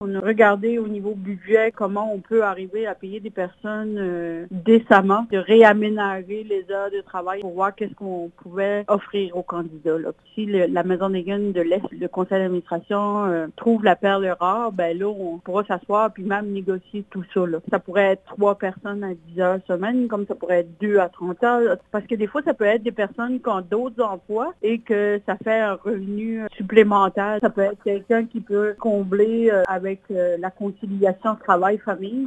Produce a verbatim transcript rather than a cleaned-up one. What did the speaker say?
On a regardé au niveau budget comment on peut arriver à payer des personnes euh, décemment, de réaménager les heures de travail pour voir qu'est-ce qu'on pouvait offrir aux candidats. Là. Si le, la Maison des Guns de l'Est, le conseil d'administration euh, trouve la perle rare, ben là, on pourra s'asseoir puis même négocier tout ça. Là. Ça pourrait être trois personnes à dix heures semaine, comme ça pourrait être deux à trente heures. Parce que des fois, ça peut être des personnes qui ont d'autres emplois et que ça fait un revenu supplémentaire. Ça peut être quelqu'un qui peut combler euh, avec euh, la conciliation travail-famille.